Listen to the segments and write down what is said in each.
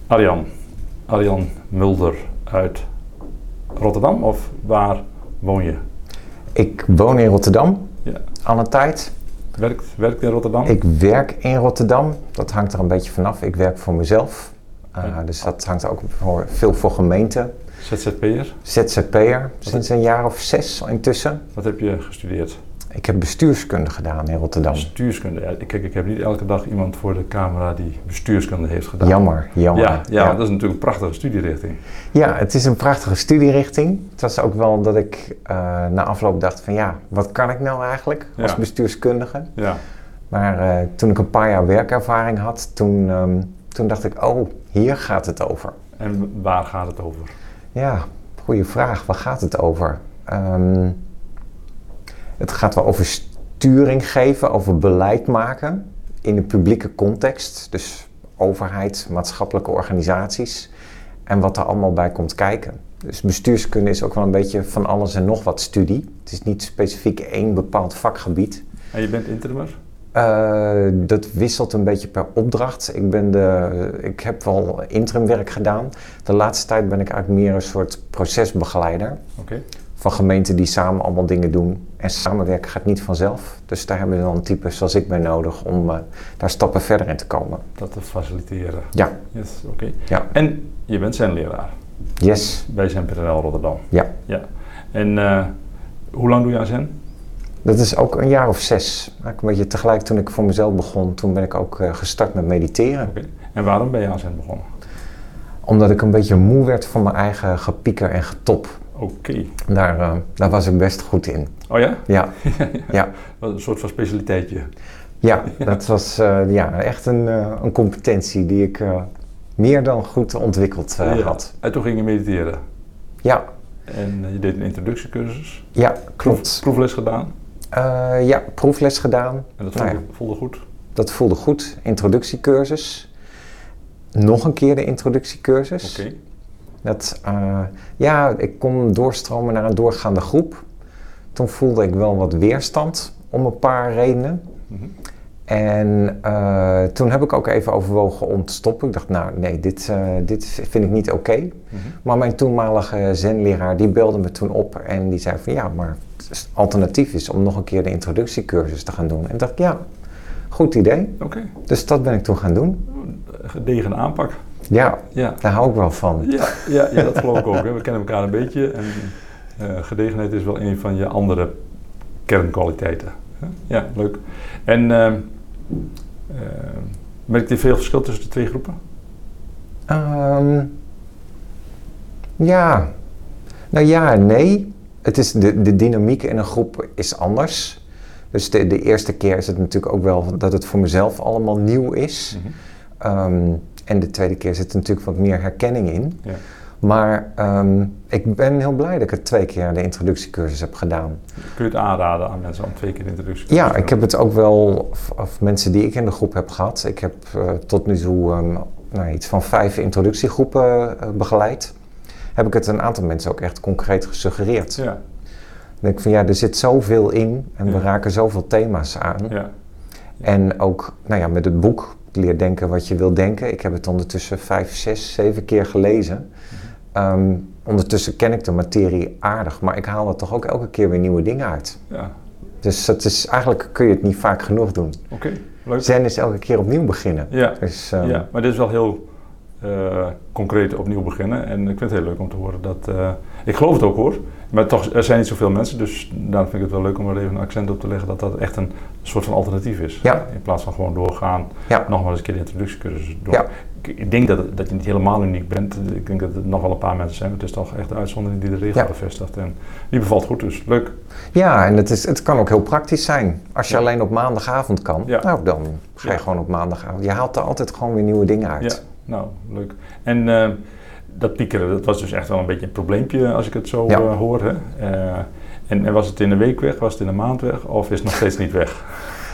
Arjan Mulder uit Rotterdam, of waar woon je? Ik woon in Rotterdam, Ja. al een tijd. Werkt in Rotterdam? Ik werk in Rotterdam, dat hangt er een beetje vanaf. Ik werk voor mezelf, dus dat hangt ook veel voor gemeenten. ZZP'er? ZZP'er, sinds een jaar of 6 intussen. Wat heb je gestudeerd? Ik heb bestuurskunde gedaan in Rotterdam. Bestuurskunde. Ja, kijk, ik heb niet elke dag iemand voor de camera die bestuurskunde heeft gedaan. Jammer. Ja, dat is natuurlijk een prachtige studierichting. Ja, het is een prachtige studierichting. Het was ook wel dat ik na afloop dacht van ja, wat kan ik nou eigenlijk als bestuurskundige? Ja. Maar toen ik een paar jaar werkervaring had, toen dacht ik, oh, hier gaat het over. En waar gaat het over? Ja, goede vraag. Waar gaat het over? Het gaat wel over sturing geven, over beleid maken in een publieke context. Dus overheid, maatschappelijke organisaties en wat er allemaal bij komt kijken. Dus bestuurskunde is ook wel een beetje van alles en nog wat studie. Het is niet specifiek één bepaald vakgebied. En je bent interimmer? Dat wisselt een beetje per opdracht. Ik heb wel interimwerk gedaan. De laatste tijd ben ik eigenlijk meer een soort procesbegeleider. Okay. Van gemeenten die samen allemaal dingen doen. En samenwerken gaat niet vanzelf. Dus daar hebben we dan een type zoals ik bij nodig om daar stappen verder in te komen. Dat te faciliteren? Ja. Yes, oké. Ja. En je bent zenleraar? Yes. Bij Zen.nl Rotterdam? Ja. En hoe lang doe je aan Zen? Dat is ook een jaar of 6. Eigenlijk een beetje tegelijk toen ik voor mezelf begon. Toen ben ik ook gestart met mediteren. Okay. En waarom ben je aan Zen begonnen? Omdat ik een beetje moe werd van mijn eigen gepieker en getop. Oké. Daar was ik best goed in. Oh ja? Ja. Ja. Een soort van specialiteitje. Ja, dat was echt een competentie die ik meer dan goed ontwikkeld had. En toen ging je mediteren? Ja. En je deed een introductiecursus? Ja, klopt. Proefles gedaan? Ja, proefles gedaan. En dat voelde goed? Dat voelde goed. Introductiecursus. Nog een keer de introductiecursus. Oké. Ik kon doorstromen naar een doorgaande groep. Toen voelde ik wel wat weerstand om een paar redenen. Mm-hmm. En toen heb ik ook even overwogen om te stoppen. Ik dacht, nou nee, dit vind ik niet oké. Mm-hmm. Maar mijn toenmalige zenleraar die belde me toen op en die zei van ja, maar het alternatief is om nog een keer de introductiecursus te gaan doen. En dacht ik, ja, goed idee. Okay. Dus dat ben ik toen gaan doen. Gedegen aanpak. Ja, daar hou ik wel van. Ja, dat geloof ik ook. Hè. We kennen elkaar een beetje en gedegenheid is wel een van je andere kernkwaliteiten. Ja, leuk. En merk je veel verschil tussen de twee groepen? Ja. Nou ja en nee. Het is de dynamiek in een groep is anders. Dus de eerste keer is het natuurlijk ook wel dat het voor mezelf allemaal nieuw is. Mm-hmm. En de tweede keer zit er natuurlijk wat meer herkenning in. Ja. Maar ik ben heel blij dat ik het 2 keer de introductiecursus heb gedaan. Kun je het aanraden aan mensen om 2 keer de introductiecursus te doen? Ja, ik heb het ook wel, of mensen die ik in de groep heb gehad. Ik heb tot nu toe iets van 5 introductiegroepen begeleid. Heb ik het een aantal mensen ook echt concreet gesuggereerd. Ja. Dan denk ik van ja, er zit zoveel in en we raken zoveel thema's aan. Ja. En ook met het boek Leer denken wat je wil denken. Ik heb het ondertussen 5, 6, 7 keer gelezen. Ondertussen ken ik de materie aardig, maar ik haal er toch ook elke keer weer nieuwe dingen uit. Ja. Dus eigenlijk kun je het niet vaak genoeg doen. Oké, leuk. Zen is elke keer opnieuw beginnen. Ja, dus, maar dit is wel heel concreet opnieuw beginnen. En ik vind het heel leuk om te horen dat... ik geloof het ook hoor, maar toch, er zijn niet zoveel mensen. Dus daarom vind ik het wel leuk om er even een accent op te leggen dat dat echt een soort van alternatief is. Ja. In plaats van gewoon doorgaan, nog maar eens een keer de introductiecursus doen. Ja. Ik denk dat je niet helemaal uniek bent. Ik denk dat er nog wel een paar mensen zijn. Het is toch echt de uitzondering die de regel bevestigt. En die bevalt goed, dus leuk. Ja, en het kan ook heel praktisch zijn. Als je alleen op maandagavond kan, dan ga je gewoon op maandagavond. Je haalt er altijd gewoon weer nieuwe dingen uit. Ja, nou, leuk. En dat piekeren, dat was dus echt wel een beetje een probleempje als ik het zo hoor. Hè? En was het in een week weg, was het in een maand weg of is het nog steeds niet weg?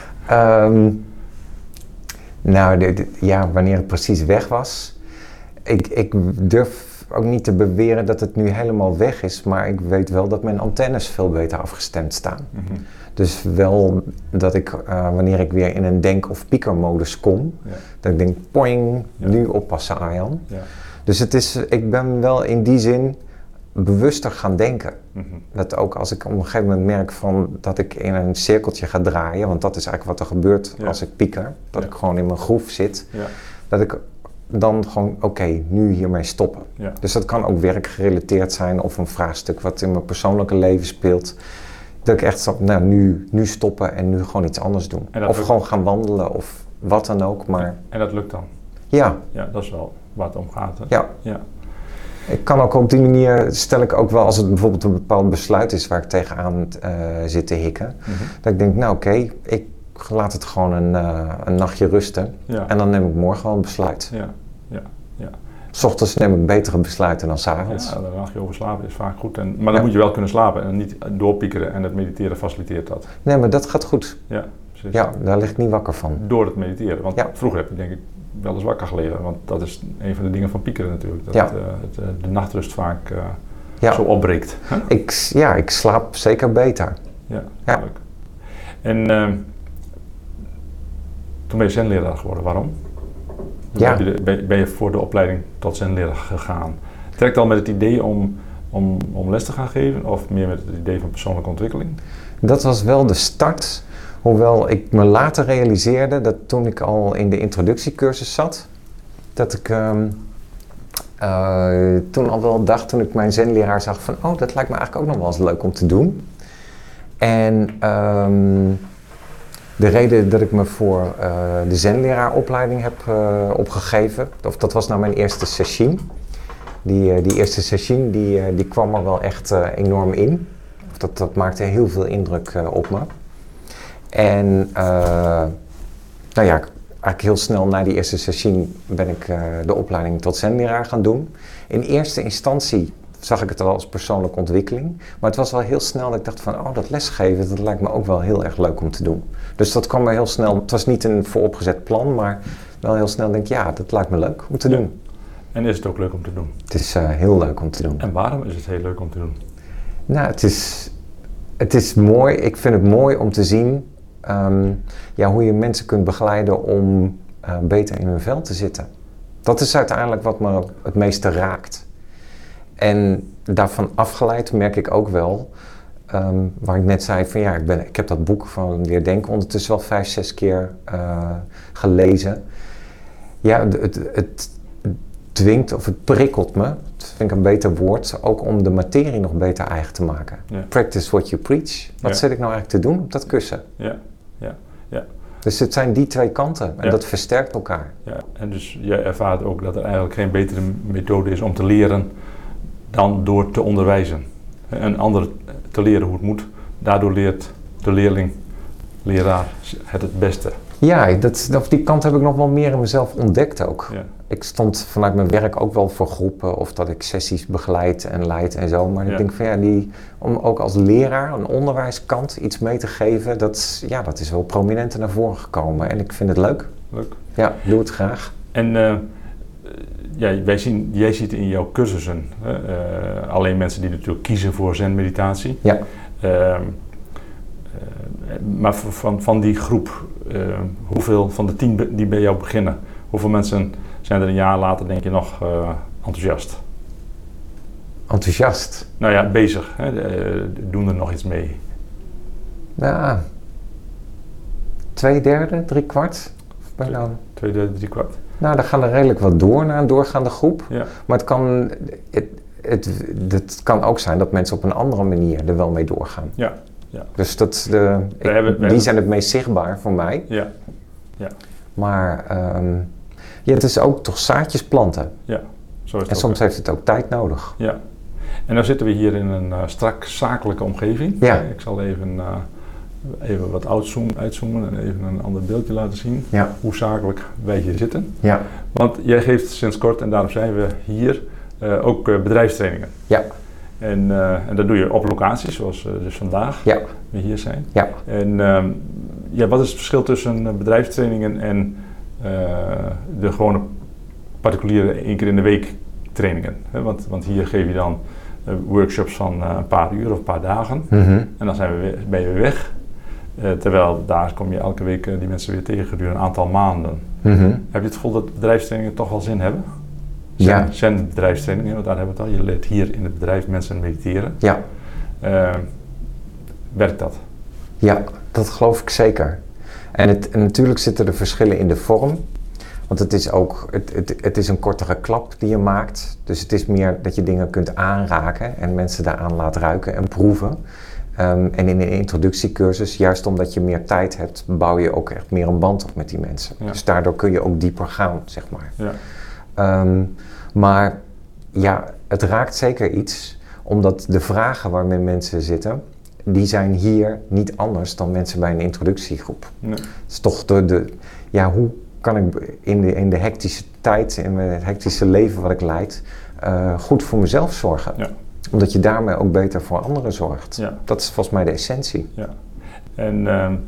Wanneer het precies weg was. Ik durf ook niet te beweren dat het nu helemaal weg is, maar ik weet wel dat mijn antennes veel beter afgestemd staan. Mm-hmm. Dus wel dat ik, wanneer ik weer in een denk- of piekermodus kom, dat ik denk, poing, nu oppassen Arjan. Ja. Dus ik ben wel in die zin bewuster gaan denken. Mm-hmm. Dat ook als ik op een gegeven moment merk dat ik in een cirkeltje ga draaien, want dat is eigenlijk wat er gebeurt als ik pieker, dat ik gewoon in mijn groef zit, dat ik dan gewoon, oké, nu hiermee stoppen. Ja. Dus dat kan ook werkgerelateerd zijn of een vraagstuk wat in mijn persoonlijke leven speelt. Dat ik echt stap, nu stoppen en nu gewoon iets anders doen. Of gewoon gaan wandelen of wat dan ook. Maar... En dat lukt dan? Ja. Ja, dat is wel waar het om gaat. Hè? Ja. Ik kan ook op die manier, stel ik ook wel als het bijvoorbeeld een bepaald besluit is waar ik tegenaan zit te hikken. Mm-hmm. Dat ik denk, ik laat het gewoon een nachtje rusten. Ja. En dan neem ik morgen wel een besluit. Ja. 's Ochtends neem ik betere besluiten dan 's avonds. Ja, een nachtje over slapen is vaak goed. Maar dan moet je wel kunnen slapen en niet doorpiekeren en het mediteren faciliteert dat. Nee, maar dat gaat goed. Ja, precies. Ja, daar lig ik niet wakker van. Door het mediteren. Want vroeger heb je denk ik wel eens wakker gelegen. Want dat is een van de dingen van piekeren natuurlijk. Dat de nachtrust vaak zo opbreekt. Huh? Ik slaap zeker beter. Ja, leuk. En toen ben je zenleraar geworden. Waarom? Ja. Ben je voor de opleiding tot zenleraar gegaan? Trekt al met het idee om les te gaan geven of meer met het idee van persoonlijke ontwikkeling? Dat was wel de start, hoewel ik me later realiseerde dat toen ik al in de introductiecursus zat, dat ik toen al wel dacht, toen ik mijn zenleraar zag van, dat lijkt me eigenlijk ook nog wel eens leuk om te doen. En de reden dat ik me voor de zenleraaropleiding heb opgegeven, of dat was nou mijn eerste sessie. Die eerste sessie die kwam er wel echt enorm in. Dat maakte heel veel indruk op me. En eigenlijk heel snel na die eerste sessie ben ik de opleiding tot zenleraar gaan doen. In eerste instantie zag ik het al als persoonlijke ontwikkeling. Maar het was wel heel snel dat ik dacht van, dat lesgeven, dat lijkt me ook wel heel erg leuk om te doen. Dus dat kwam me heel snel, het was niet een vooropgezet plan, maar wel heel snel denk ik, dat lijkt me leuk om te doen. En is het ook leuk om te doen? Het is heel leuk om te doen. En waarom is het heel leuk om te doen? Nou, het is mooi. Ik vind het mooi om te zien hoe je mensen kunt begeleiden om beter in hun vel te zitten. Dat is uiteindelijk wat me het meeste raakt. En daarvan afgeleid merk ik ook wel, waar ik net zei van ik heb dat boek van Weer Denken ondertussen wel 5-6 keer gelezen. Ja, het dwingt of het prikkelt me, dat vind ik een beter woord, ook om de materie nog beter eigen te maken. Ja. Practice what you preach. Wat zit ik nou eigenlijk te doen op dat kussen? Ja. Dus het zijn die twee kanten en dat versterkt elkaar. Ja. En dus jij ervaart ook dat er eigenlijk geen betere methode is om te leren dan door te onderwijzen. Een ander te leren hoe het moet. Daardoor leert de leraar het beste. Ja, op die kant heb ik nog wel meer in mezelf ontdekt ook. Ja. Ik stond vanuit mijn werk ook wel voor groepen of dat ik sessies begeleid en leid en zo. Maar ik denk van om ook als leraar, een onderwijskant, iets mee te geven, dat is wel prominenter naar voren gekomen. En ik vind het leuk. Leuk. Ja, doe het graag. En jij ziet in jouw cursussen alleen mensen die natuurlijk kiezen voor zenmeditatie. Ja. Maar van die groep, hoeveel van de 10 die bij jou beginnen, hoeveel mensen zijn er een jaar later denk je nog enthousiast? Enthousiast? Nou ja, bezig. Doen er nog iets mee? Ja, 2/3, 3/4. 2/3, 3/4. Nou, dan gaan er redelijk wat door naar een doorgaande groep. Ja. Maar het kan ook zijn dat mensen op een andere manier er wel mee doorgaan. Ja. Ja. Dus die zijn het meest zichtbaar voor mij. Ja. Ja. Maar het is ook toch zaadjes planten. Ja, zo is het. En soms heeft het ook tijd nodig. Ja. En dan zitten we hier in een strak zakelijke omgeving. Ja. Ik zal even wat uitzoomen en even een ander beeldje laten zien. Ja. Hoe zakelijk wij hier zitten. Ja. Want jij geeft sinds kort, en daarom zijn we hier, ook bedrijfstrainingen. Ja. En dat doe je op locaties, zoals dus vandaag we hier zijn. Ja. En wat is het verschil tussen bedrijfstrainingen en de gewone particuliere 1 keer in de week trainingen? Want hier geef je dan workshops van een paar uur of een paar dagen. Mm-hmm. En dan ben je weer weg. Terwijl daar kom je elke week die mensen weer tegen gedurende een aantal maanden. Mm-hmm. Heb je het gevoel dat bedrijfstrainingen toch wel zin hebben? Ja. Zijn bedrijfstrainingen, want daar hebben we het al. Je leert hier in het bedrijf mensen mediteren. Ja. Werkt dat? Ja, dat geloof ik zeker. En natuurlijk zitten er verschillen in de vorm. Want het is ook, het is een kortere klap die je maakt. Dus het is meer dat je dingen kunt aanraken en mensen daaraan laat ruiken en proeven. En in een introductiecursus, juist omdat je meer tijd hebt, bouw je ook echt meer een band op met die mensen. Ja. Dus daardoor kun je ook dieper gaan, zeg maar. Ja. Maar ja, het raakt zeker iets, omdat de vragen waarmee mensen zitten, die zijn hier niet anders dan mensen bij een introductiegroep. Nee. Het is toch hoe kan ik in de hectische tijd, in het hectische leven wat ik leid, goed voor mezelf zorgen. Ja. Omdat je daarmee ook beter voor anderen zorgt. Ja. Dat is volgens mij de essentie. Ja. En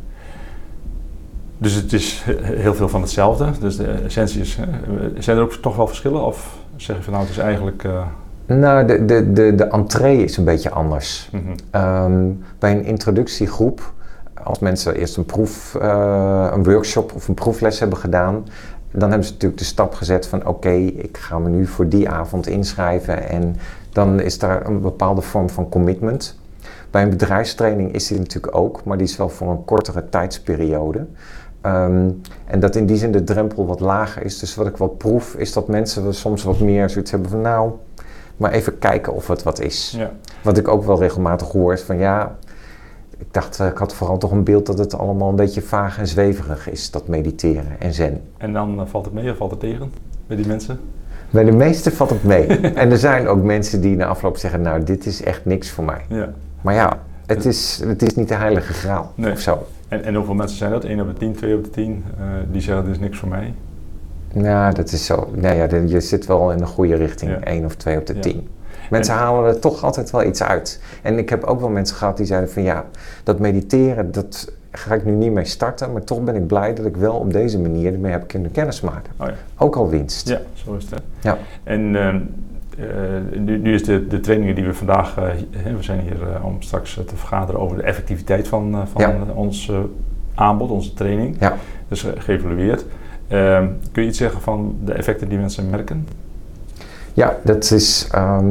dus het is heel veel van hetzelfde. Dus de essentie is, zijn er ook toch wel verschillen? Of zeg je van nou, het is eigenlijk... Nou, de entree is een beetje anders. Mm-hmm. Bij een introductiegroep, als mensen eerst een workshop of een proefles hebben gedaan, dan hebben ze natuurlijk de stap gezet van oké, ik ga me nu voor die avond inschrijven en dan is daar een bepaalde vorm van commitment. Bij een bedrijfstraining is die natuurlijk ook, maar die is wel voor een kortere tijdsperiode. En dat in die zin de drempel wat lager is. Dus wat ik wel proef is dat mensen soms wat meer zoiets hebben van nou, maar even kijken of het wat is. Ja. Wat ik ook wel regelmatig hoor is van ja, ik had vooral toch een beeld dat het allemaal een beetje vaag en zweverig is, dat mediteren en zen. En dan valt het mee of valt het tegen bij die mensen? Bij de meesten valt het mee. En er zijn ook mensen die na afloop zeggen, nou dit is echt niks voor mij. Ja. Maar ja, het is niet de heilige graal of zo. En hoeveel mensen zijn dat? 1 op de 10, 2 op de 10 die zeggen dit is niks voor mij? Nou, dat is zo. Nou ja, je zit wel in de goede richting, 1 of 2 op de 10. Mensen halen er toch altijd wel iets uit. En ik heb ook wel mensen gehad die zeiden van ja, dat mediteren, dat ga ik nu niet mee starten, maar toch ben ik blij dat ik wel op deze manier ermee heb kunnen kennismaken. Oh ja. Ook al winst. Ja, zo is het. Ja. En nu is de trainingen die we vandaag, we zijn hier om straks te vergaderen over de effectiviteit van ons aanbod, onze training. Ja. Dus geëvalueerd. Kun je iets zeggen van de effecten die mensen merken? Ja, dat is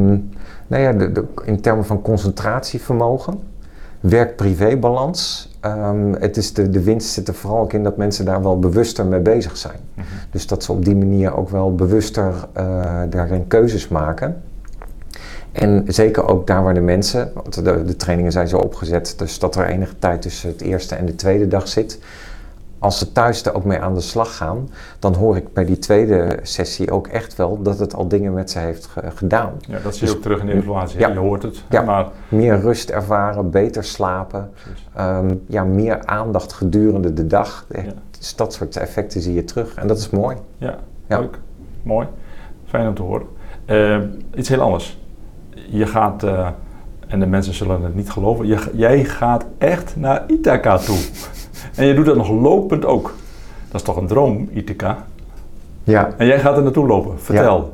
in termen van concentratievermogen, werk-privé-balans. Het is de winst zit er vooral ook in dat mensen daar wel bewuster mee bezig zijn. Mm-hmm. Dus dat ze op die manier ook wel bewuster daarin keuzes maken. En zeker ook daar waar de mensen, want de trainingen zijn zo opgezet, dus dat er enige tijd tussen het eerste en de tweede dag zit. Als ze thuis er ook mee aan de slag gaan, dan hoor ik bij die tweede sessie ook echt wel dat het al dingen met ze heeft gedaan. Ja, dat zie je ook terug in de evaluatie. Ja. Je hoort het. Ja. Maar meer rust ervaren, beter slapen, meer aandacht gedurende de dag. Dus dat soort effecten zie je terug en dat is mooi. Ja, leuk. Mooi. Fijn om te horen. Iets heel anders. Je gaat, en de mensen zullen het niet geloven, jij gaat echt naar Ithaca toe. En je doet dat nog lopend ook. Dat is toch een droom, Ithaca? Ja. En jij gaat er naartoe lopen. Vertel.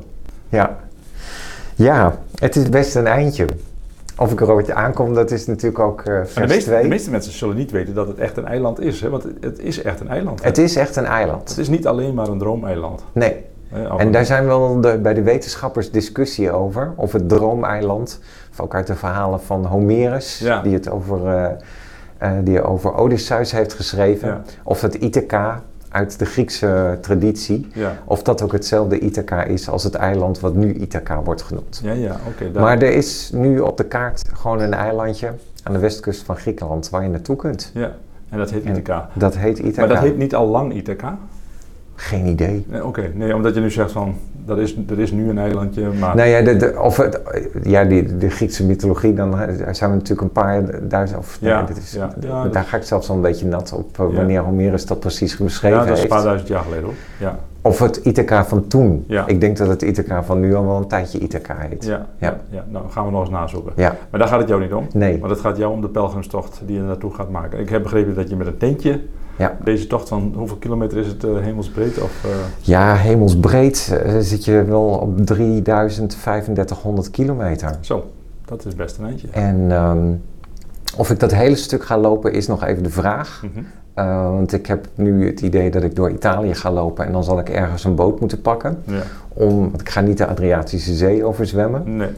Ja, het is best een eindje. Of ik er ooit aankom, dat is natuurlijk ook vers 2. De meeste mensen zullen niet weten dat het echt een eiland is. Hè? Want het is echt een eiland. Het is echt een eiland. Het is niet alleen maar een droomeiland. Nee. En daar zijn wel bij de wetenschappers discussie over. Of het droomeiland, of ook uit de verhalen van Homerus, die het over Odysseus heeft geschreven. Ja. Of het Ithaca uit de Griekse traditie. Ja. Of dat ook hetzelfde Ithaca is als het eiland wat nu Ithaca wordt genoemd. Ja, oké. Maar er is nu op de kaart gewoon een eilandje aan de westkust van Griekenland waar je naartoe kunt. Ja, en dat heet Ithaca. Dat heet Ithaca. Maar dat heet niet al lang Ithaca? Geen idee. Nee, omdat je nu zegt van, er is nu een eilandje, maar... Nou ja, de Griekse mythologie, dan zijn we natuurlijk een paar duizend... Daar ga ik zelfs al een beetje nat op wanneer Homerus dat precies beschreven heeft. Ja, dat is een paar duizend jaar geleden hoor. Ja. Of het Ithaca van toen. Ja. Ik denk dat het Ithaca van nu al wel een tijdje Ithaca heet. Ja. Nou gaan we nog eens nazoeken. Ja. Maar daar gaat het jou niet om. Nee. Want het gaat jou om de pelgrimstocht die je naartoe gaat maken. Ik heb begrepen dat je met een tentje... Ja. Deze tocht van hoeveel kilometer is het hemelsbreed? Ja, hemelsbreed zit je wel op 3500 kilometer. Zo, dat is best een eindje. En Of ik dat hele stuk ga lopen is nog even de vraag. Mhm. Want ik heb nu het idee dat ik door Italië ga lopen en dan zal ik ergens een boot moeten pakken. Ja. Want ik ga niet de Adriatische Zee overzwemmen. Nee.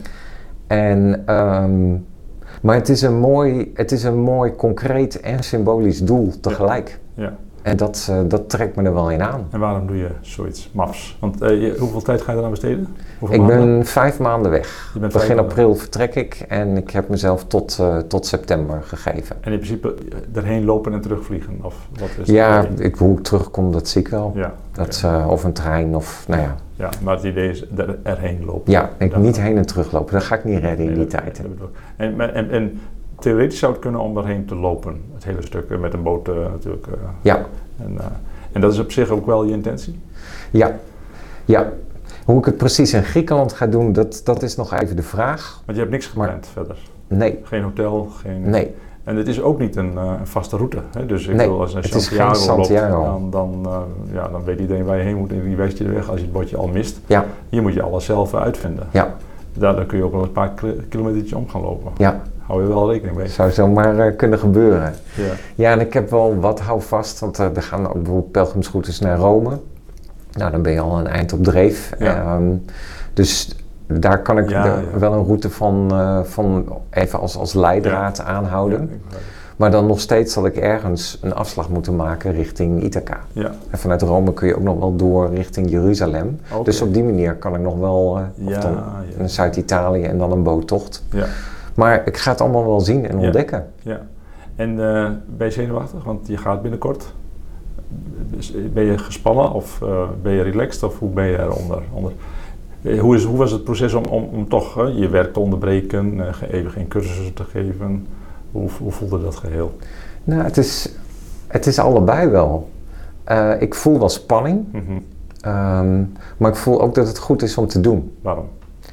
Maar het is een mooi concreet en symbolisch doel tegelijk. Ja. En dat trekt me er wel in aan. En waarom doe je zoiets mafs? Want hoeveel tijd ga je eraan besteden? Ik ben 5 maanden weg. Je bent Begin 5 maanden april vertrek ik en ik heb mezelf tot september gegeven. En in principe erheen lopen en terugvliegen? Of wat is Ja, hoe ik terugkom, dat zie ik wel. Ja, Of een trein of nou ja. Ja, maar het idee is erheen lopen. Ja, niet heen en teruglopen. Dat ga ik niet redden in die tijd. En theoretisch zou het kunnen om erheen te lopen. Het hele stuk met een boot natuurlijk. Ja. En dat is op zich ook wel je intentie? Ja. Hoe ik het precies in Griekenland ga doen, dat is nog even de vraag. Want je hebt niks gepland verder? Nee. Geen hotel? Nee. En het is ook niet een vaste route. Hè? Dus ik wil als een het is geen Santiago loopt, dan weet iedereen waar je heen moet en die wijst je de weg als je het bordje al mist. Ja. Hier moet je alles zelf uitvinden. Ja. Daar kun je ook wel een paar kilometertjes om gaan lopen. Ja. Hou je wel rekening mee. Zou zomaar kunnen gebeuren. Ja. Ja, en ik heb wel wat houvast, want er gaan ook bijvoorbeeld pelgrimsroutes naar Rome. Nou, dan ben je al een eind op dreef. Ja. Dus daar kan ik wel een route van even als leidraad aanhouden. Ja, maar dan nog steeds zal ik ergens een afslag moeten maken richting Ithaca. Ja. En vanuit Rome kun je ook nog wel door richting Jeruzalem. Okay. Dus op die manier kan ik nog wel naar Zuid-Italië en dan een boottocht. Ja. Maar ik ga het allemaal wel zien en ontdekken. Ja. En ben je zenuwachtig? Want je gaat binnenkort. Ben je gespannen of ben je relaxed of hoe ben je eronder? Hoe was het proces om toch je werk te onderbreken, even geen cursussen te geven? Hoe voelde dat geheel? Nou, het is allebei wel. Ik voel wel spanning, maar ik voel ook dat het goed is om te doen. Waarom?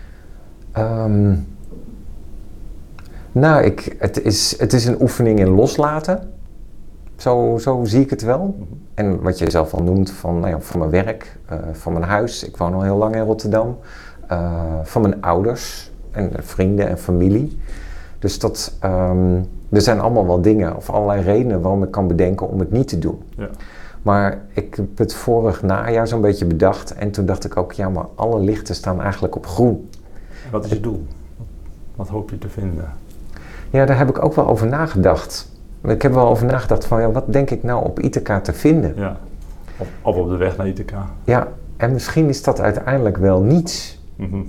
Nou, het is een oefening in loslaten. Zo zie ik het wel. En wat je zelf al noemt van mijn werk, van mijn huis. Ik woon al heel lang in Rotterdam. Van mijn ouders en vrienden en familie. Dus er zijn allemaal wel dingen of allerlei redenen waarom ik kan bedenken om het niet te doen. Ja. Maar ik heb het vorig najaar zo'n beetje bedacht. En toen dacht ik ook, maar alle lichten staan eigenlijk op groen. En wat is je doel? Wat hoop je te vinden? Ja, daar heb ik ook wel over nagedacht. Ik heb wel over nagedacht van, wat denk ik nou op Ithaca te vinden? Ja, of op de weg naar Ithaca. Ja, en misschien is dat uiteindelijk wel niets.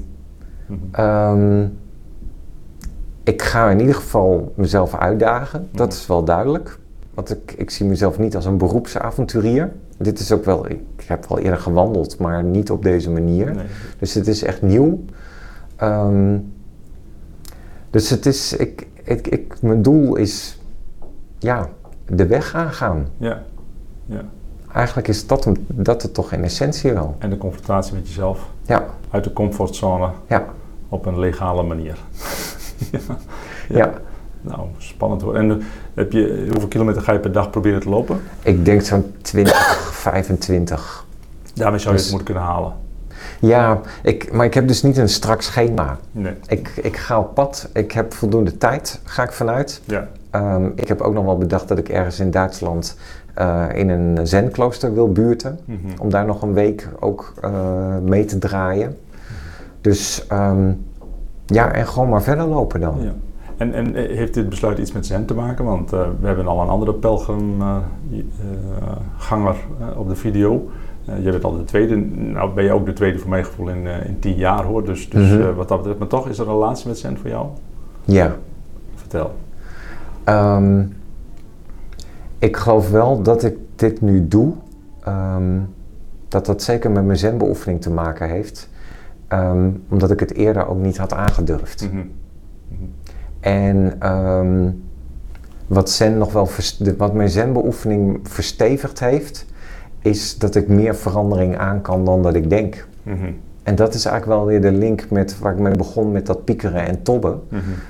Ik ga in ieder geval mezelf uitdagen, dat is wel duidelijk. Want ik zie mezelf niet als een beroepsavonturier. Dit is ook wel, ik heb wel eerder gewandeld, maar niet op deze manier. Nee. Dus het is echt nieuw. Dus het is, mijn doel is, de weg aangaan. Ja. Eigenlijk is dat het toch in essentie wel. En de confrontatie met jezelf. Ja. Uit de comfortzone. Ja. Op een legale manier. Ja. Nou, spannend hoor. En hoeveel kilometer ga je per dag proberen te lopen? Ik denk zo'n 20, 25. Daarmee zou je het moeten kunnen halen. Ja, maar ik heb dus niet een strak schema. Nee. Ik ga op pad, ik heb voldoende tijd, ga ik vanuit. Ja. Ik heb ook nog wel bedacht dat ik ergens in Duitsland in een zenklooster wil buurten. Om daar nog een week ook mee te draaien. Dus en gewoon maar verder lopen dan. Ja. En heeft dit besluit iets met zen te maken? Want we hebben al een andere pelgrimganger op de video. Jij bent al de tweede. Nou ben je ook de tweede voor mijn gevoel in 10 jaar hoor. Dus wat dat betreft. Maar toch is er een relatie met zen voor jou? Ja. Vertel. Ik geloof wel dat ik dit nu doe. Dat zeker met mijn zenbeoefening te maken heeft. Omdat ik het eerder ook niet had aangedurfd. En wat mijn zenbeoefening verstevigd heeft, is dat ik meer verandering aan kan dan dat ik denk. En dat is eigenlijk wel weer de link met waar ik mee begon met dat piekeren en tobben.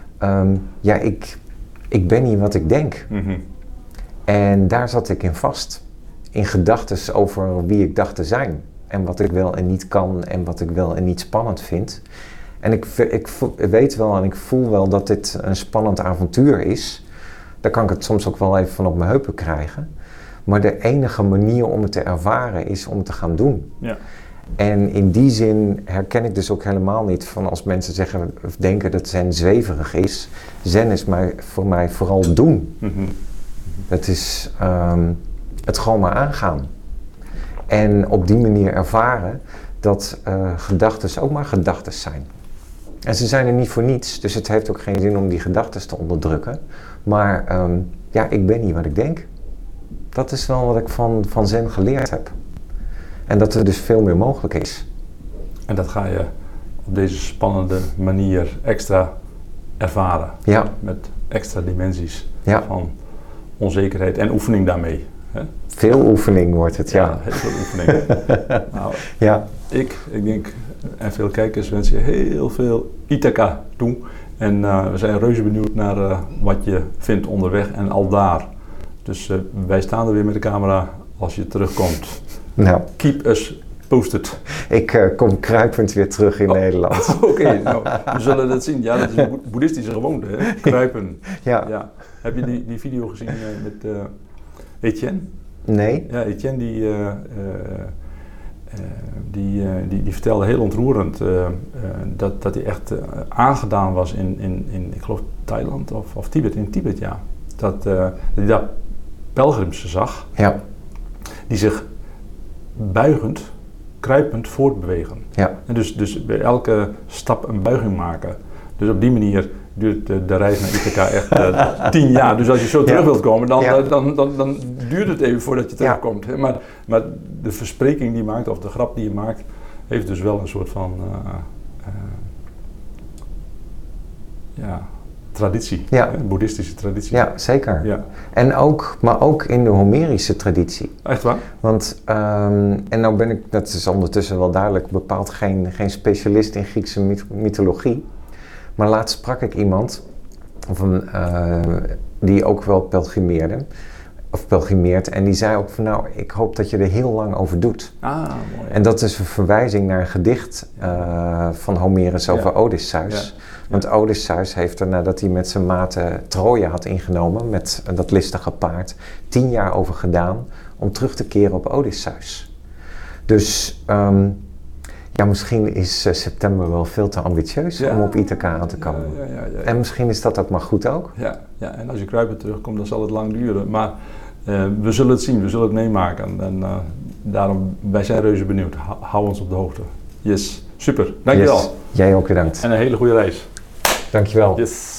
Ik ben niet wat ik denk. En daar zat ik in vast. In gedachtes over wie ik dacht te zijn. En wat ik wel en niet kan en wat ik wel en niet spannend vind. En ik weet wel en ik voel wel dat dit een spannend avontuur is. dan kan ik het soms ook wel even van op mijn heupen krijgen. Maar de enige manier om het te ervaren is om het te gaan doen. Ja. En in die zin herken ik dus ook helemaal niet van als mensen zeggen of denken dat zen zweverig is. Zen is voor mij vooral doen. Mm-hmm. Het is het gewoon maar aangaan. En op die manier ervaren dat gedachten ook maar gedachten zijn. En ze zijn er niet voor niets, dus het heeft ook geen zin om die gedachten te onderdrukken. Maar ik ben niet wat ik denk. Dat is wel wat ik van zen geleerd heb. En dat er dus veel meer mogelijk is. En dat ga je op deze spannende manier extra ervaren. Ja. Met extra dimensies van onzekerheid en oefening daarmee. Hè? Veel oefening wordt het, ja. Heel veel oefening. Nou, ja. Ik denk, en veel kijkers wensen je heel veel Ithaka toe. En we zijn reuze benieuwd naar wat je vindt onderweg en al daar. Dus wij staan er weer met de camera als je terugkomt. Nou. Keep us posted. Ik kom kruipend weer terug in Nederland. Oké, nou, we zullen dat zien. Ja, dat is een boeddhistische gewoonte, hè? Kruipen. Ja. Heb je die video gezien met Etienne? Nee. Ja, Etienne die vertelde heel ontroerend dat hij echt aangedaan was in ik geloof Thailand of Tibet. In Tibet, ja. Dat hij daar pelgrims zag. Ja. Die zich buigend, kruipend voortbewegen. Ja. En dus bij elke stap een buiging maken. Dus op die manier duurt de reis naar Ithaka echt 10 jaar. Dus als je zo terug wilt komen, dan duurt het even voordat je terugkomt. Ja. Maar de verspreking die je maakt, of de grap die je maakt, heeft dus wel een soort van traditie. Ja. Een boeddhistische traditie. Ja, zeker. Ja. Maar ook in de Homerische traditie. Echt waar? Want, en nou ben ik, dat is ondertussen wel duidelijk, bepaald geen specialist in Griekse mythologie. Maar laatst sprak ik iemand die ook wel pelgrimeert. En die zei ook van nou, ik hoop dat je er heel lang over doet. Ah, mooi. En dat is een verwijzing naar een gedicht van Homerus over Odysseus. Ja. Want Odysseus heeft er nadat hij met zijn maten Troje had ingenomen, met dat listige paard, 10 jaar over gedaan om terug te keren op Odysseus. Dus misschien is september wel veel te ambitieus om op Ithaka aan te komen. Ja. En misschien is dat ook maar goed ook. Ja, en als je kruipend terugkomt, dan zal het lang duren. Maar we zullen het zien, we zullen het meemaken. En daarom, wij zijn reuze benieuwd. Hou ons op de hoogte. Yes, super. Dankjewel. Yes. Jij ook bedankt. En een hele goede reis. Dankjewel. Yes.